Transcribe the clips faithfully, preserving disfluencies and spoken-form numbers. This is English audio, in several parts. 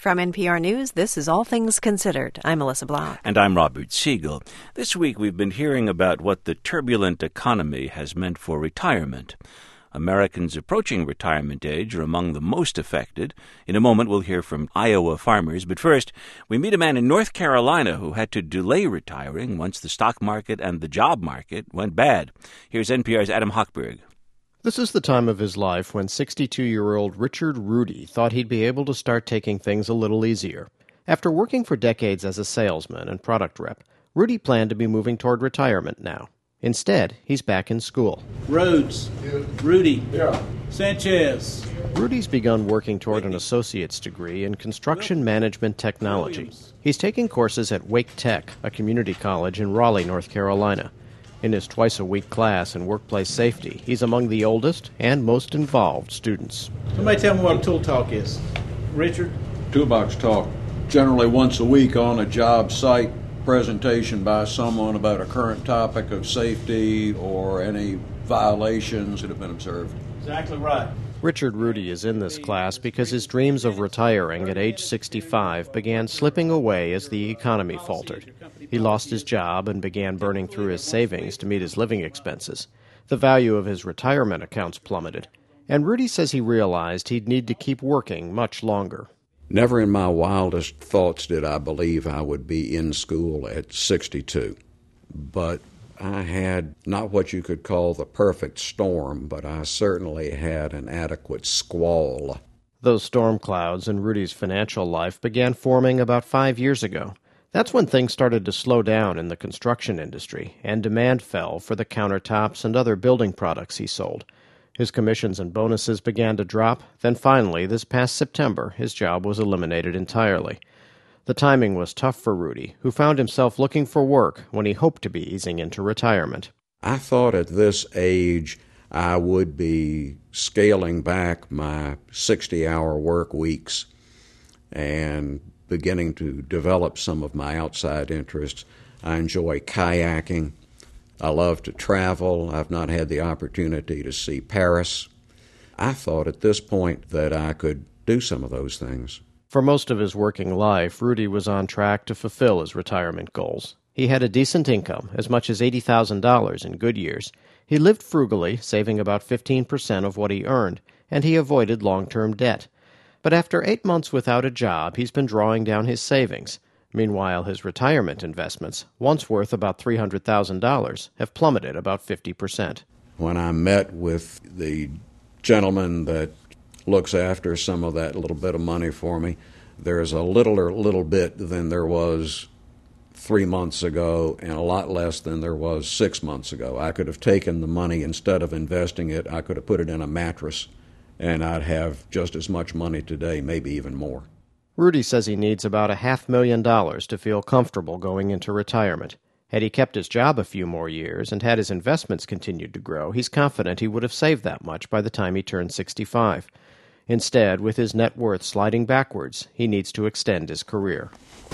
From N P R News, this is All Things Considered. I'm Melissa Blau. And I'm Robert Siegel. This week we've been hearing about what the turbulent economy has meant for retirement. Americans approaching retirement age are among the most affected. In a moment we'll hear from Iowa farmers. But first, we meet a man in North Carolina who had to delay retiring once the stock market and the job market went bad. Here's N P R's Adam Hochberg. This is the time of his life when sixty-two-year-old Richard Rudy thought he'd be able to start taking things a little easier. After working for decades as a salesman and product rep, Rudy planned to be moving toward retirement now. Instead, he's back in school. Rhodes. Yeah. Rudy. Yeah. Sanchez. Rudy's begun working toward an associate's degree in construction management technology. He's taking courses at Wake Tech, a community college in Raleigh, North Carolina. In his twice-a-week class in workplace safety, he's among the oldest and most involved students. Somebody tell me what a tool talk is. Richard? Toolbox talk, generally once a week on a job site, presentation by someone about a current topic of safety or any violations that have been observed. Exactly right. Richard Rudy is in this class because his dreams of retiring at age sixty-five began slipping away as the economy faltered. He lost his job and began burning through his savings to meet his living expenses. The value of his retirement accounts plummeted, and Rudy says he realized he'd need to keep working much longer. Never in my wildest thoughts did I believe I would be in school at sixty-two. But I had not what you could call the perfect storm, but I certainly had an adequate squall. Those storm clouds in Rudy's financial life began forming about five years ago. That's when things started to slow down in the construction industry, and demand fell for the countertops and other building products he sold. His commissions and bonuses began to drop. Then finally, this past September, his job was eliminated entirely. The timing was tough for Rudy, who found himself looking for work when he hoped to be easing into retirement. I thought at this age I would be scaling back my sixty-hour work weeks and beginning to develop some of my outside interests. I enjoy kayaking. I love to travel. I've not had the opportunity to see Paris. I thought at this point that I could do some of those things. For most of his working life, Rudy was on track to fulfill his retirement goals. He had a decent income, as much as eighty thousand dollars in good years. He lived frugally, saving about fifteen percent of what he earned, and he avoided long-term debt. But after eight months without a job, he's been drawing down his savings. Meanwhile, his retirement investments, once worth about three hundred thousand dollars, have plummeted about fifty percent. When I met with the gentleman that looks after some of that little bit of money for me, there's a littler little bit than there was three months ago and a lot less than there was six months ago. I could have taken the money, instead of investing it, I could have put it in a mattress, and I'd have just as much money today, maybe even more. Rudy says he needs about a half million dollars to feel comfortable going into retirement. Had he kept his job a few more years and had his investments continued to grow, he's confident he would have saved that much by the time he turned sixty-five. Instead, with his net worth sliding backwards, he needs to extend his career.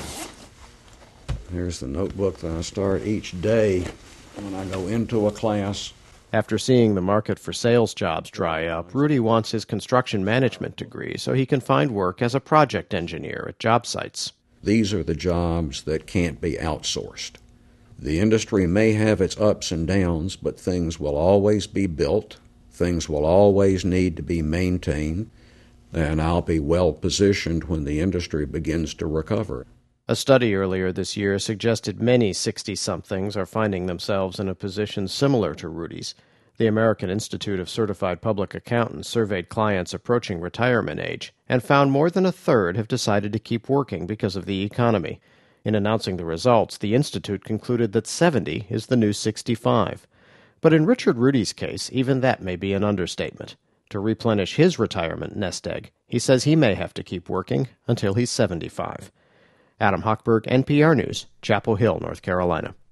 Here's the notebook that I start each day when I go into a class. After seeing the market for sales jobs dry up, Rudy wants his construction management degree so he can find work as a project engineer at job sites. These are the jobs that can't be outsourced. The industry may have its ups and downs, but things will always be built, things will always need to be maintained, and I'll be well positioned when the industry begins to recover. A study earlier this year suggested many sixty-somethings are finding themselves in a position similar to Rudy's. The American Institute of Certified Public Accountants surveyed clients approaching retirement age and found more than a third have decided to keep working because of the economy. In announcing the results, the Institute concluded that seventy is the new sixty-five. But in Richard Rudy's case, even that may be an understatement. To replenish his retirement nest egg, he says he may have to keep working until he's seventy-five. Adam Hochberg, N P R News, Chapel Hill, North Carolina.